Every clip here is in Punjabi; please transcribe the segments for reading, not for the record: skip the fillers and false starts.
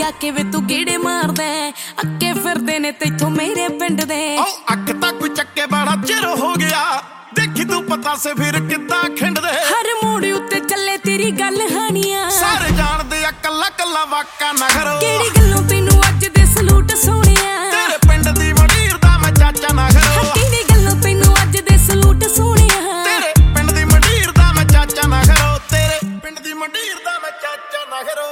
ਕੇ ਵੇ ਤੂੰ ਗੇੜੇ ਮਾਰਦਾ ਅੱਕੇ ਫਿਰਦੇ ਨੇ ਤੈਥੋਂ ਮੇਰੇ ਪਿੰਡ ਦੇ ਅੱਖ ਤਾਂ ਕੋਈ ਚੱਕੇ ਬੜਾ ਚਿਰ ਹੋ ਗਿਆ ਦੇਖੀ ਤੂੰ ਪਤਾ ਸੇ ਫਿਰ ਕਿੱਦਾਂ ਖਿੰਡਦੇ ਹਰ ਮੋੜ ਉੱਤੇ ਚੱਲੇ ਤੇਰੀ ਗੱਲ ਹਾਨੀਆਂ ਸਾਰੇ ਜਾਣਦੇ ਆ ਕੱਲਾ ਕੱਲਾ ਵਾਕਾ ਨਾ ਕਰੋ ਕਿਹੜੀ ਗੱਲੋਂ ਤੈਨੂੰ ਅੱਜ ਦੇ ਸਲੂਟ ਸੋਹਣਿਆ ਤੇਰੇ ਪਿੰਡ ਦੀ ਮੰਡੀਰ ਦਾ ਮੈਂ ਚਾਚਾ ਨਾ ਕਰੋ ਕਿਹੜੀ ਗੱਲੋਂ ਤੈਨੂੰ ਅੱਜ ਦੇ ਸਲੂਟ ਸੋਹਣਿਆ ਤੇਰੇ ਪਿੰਡ ਦੀ ਮੰਡੀਰ ਦਾ ਮੈਂ ਚਾਚਾ ਨਾ ਕਰੋ ਤੇਰੇ ਪਿੰਡ ਦੀ ਮੰਡੀਰ ਦਾ ਮੈਂ ਚਾਚਾ ਨਾ ਕਰੋ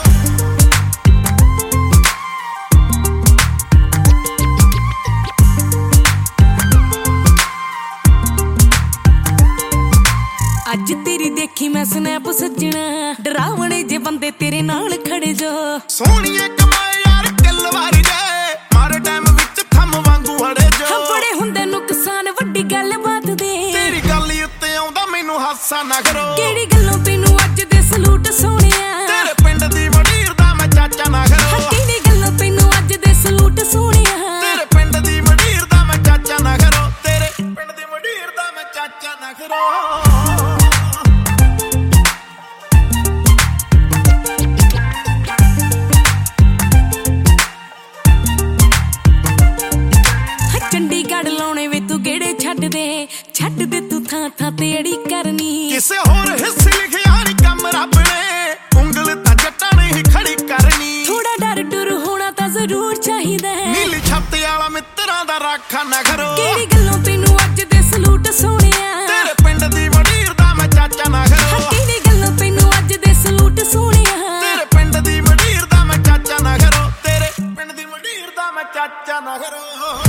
ਅੱਜ ਤੇਰੀ ਦੇਖੀ ਮੈਂ ਸਨੈਪ ਸੱਜਣਾ ਡਰਾਵਣੇ ਜੇ ਬੰਦੇ ਤੇਰੇ ਨਾਲ ਖੜੇ ਜੋ ਸੋਹਣੀਏ ਕਮਾਏ ਯਾਰ ਕਿੱਲ ਵਾਰੀ ਜੇ ਮਾਰੇ ਟਾਈਮ ਵਿੱਚ ਥੰਮ ਵਾਂਗੂ ਹੜੇ ਜੋ ਬੜੇ ਹੁੰਦੇ ਨੁਕਸਾਨ ਵੱਡੀ ਗੱਲ ਬਾਤ ਦੇ ਤੇਰੀ ਗੱਲ ਉੱਤੇ ਆਉਂਦਾ ਮੈਨੂੰ ਹਾਸਾ ਨਾ ਕਰੋ ਕਿਹੜੀ ਗੱਲੋਂ ਤੈਨੂੰ ਅੱਜ ਦੇ ਸਲੂਟ ਸੋਹਣਿਆ ਤੇਰੇ ਪਿੰਡ ਦੀ ਮੰਡੀਰ ਦਾ ਮੈਂ ਚਾਚਾ ਨਾ ਕਰੋ ਕਿਹੜੀ ਗੱਲੋਂ ਤੈਨੂੰ ਅੱਜ ਦੇ ਸਲੂਟ ਸੋਹਣਿਆ ਤੇਰੇ ਪਿੰਡ ਦੀ ਮੰਡੀਰ ਦਾ ਮੈਂ ਚਾਚਾ ਨਾ ਕਰੋ ਤੇਰੇ ਪਿੰਡ ਦੀ ਮੰਡੀਰ ਦਾ ਮੈਂ ਚਾਚਾ ਨਾ ਕਰੋ ਚੰਡੀਗੜ੍ਹ ਲਾਉਣੇ ਵੇ ਤੂੰ ਗੇੜੇ ਛੱਡ ਦੇ ਤੂੰ ਥਾਂ ਥਾਂ ਤੇ ਅੜੀ ਕਰਨੀ ਕਿਸੇ ਹੋਰ ਹਿੱਸੇ ਲਿਖਿਆ ਨੀ ਕੰਮ ਰੱਬ ਨੇ ਉਂਗਲ ਤਾਂ ਜੱਟਾਂ ਨੇ ਹੀ ਖੜੀ ਕਰਨੀ ਥੋੜਾ ਡਰ ਡੁਰ ਹੋਣਾ ਤਾਂ ਜ਼ਰੂਰ ਚਾਹੀਦਾ ਨੀਲੀ ਛੱਤ ਵਾਲਾ ਮਿੱਤਰਾਂ ਦਾ ਰਾਖਾ ਨਾ ਕਰੋ ਕਿਹੜੀ ਗੱਲੋਂ ਤੈਨੂੰ ਅੱਜ ਦੇ ਸਲੂਟ ਸੋਹਣਿਆ ਤੇਰੇ ਪਿੰਡ ਦੀ ਮੰਡੀਰ ਦਾ ਮੈਂ ਚਾਚਾ ਨਾ ਕਰੋ ਕਿਹੜੀ ਗੱਲੋਂ ਤੈਨੂੰ ਅੱਜ ਦੇ ਸਲੂਟ ਸੋਹਣਿਆ ਤੇਰੇ ਪਿੰਡ ਦੀ ਮੰਡੀਰ ਦਾ ਮੈਂ ਚਾਚਾ ਨਾ ਕਰੋ ਤੇਰੇ ਪਿੰਡ ਦੀ ਮੰਡੀਰ ਦਾ ਮੈਂ ਚਾਚਾ ਨਾ ਕਰੋ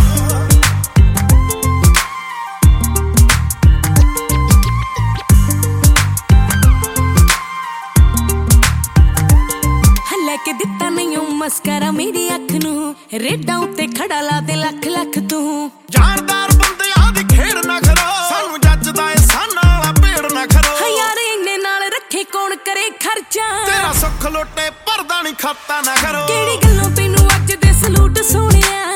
ਕੇ ਦਿੱਤਾ ਨਹੀਂ ਮਸਕਰਾ ਮੇਰੀ ਅੱਖ ਨੂੰ ਰੇਡਾਂ ਉੱਤੇ ਖੜਾ ਲਾ ਦੇ ਲੱਖ ਲੱਖ ਤੂੰ ਜਾਨਦਾਰ ਬੰਦਿਆਂ ਦੀ ਖੇਡ ਨਾ ਕਰੋ ਸਾਨੂੰ ਜੱਜਦਾ ਏ ਸਾਨਾ ਵਾਲਾ ਭੇੜ ਨਾ ਕਰੋ ਯਾਰ ਇੰਨੇ ਨਾਲ ਰੱਖੇ ਕੌਣ ਕਰੇ ਖਰਚਾ ਤੇਰਾ ਸੁੱਖ ਲੋਟੇ ਪਰਦਾ ਨਹੀਂ ਖਾਤਾ ਨਾ ਕਰੋ ਕਿਹੜੀ ਗੱਲੋਂ ਤੈਨੂੰ ਅੱਜ ਦੇ ਸਲੂਟ ਸੋਹਣਿਆ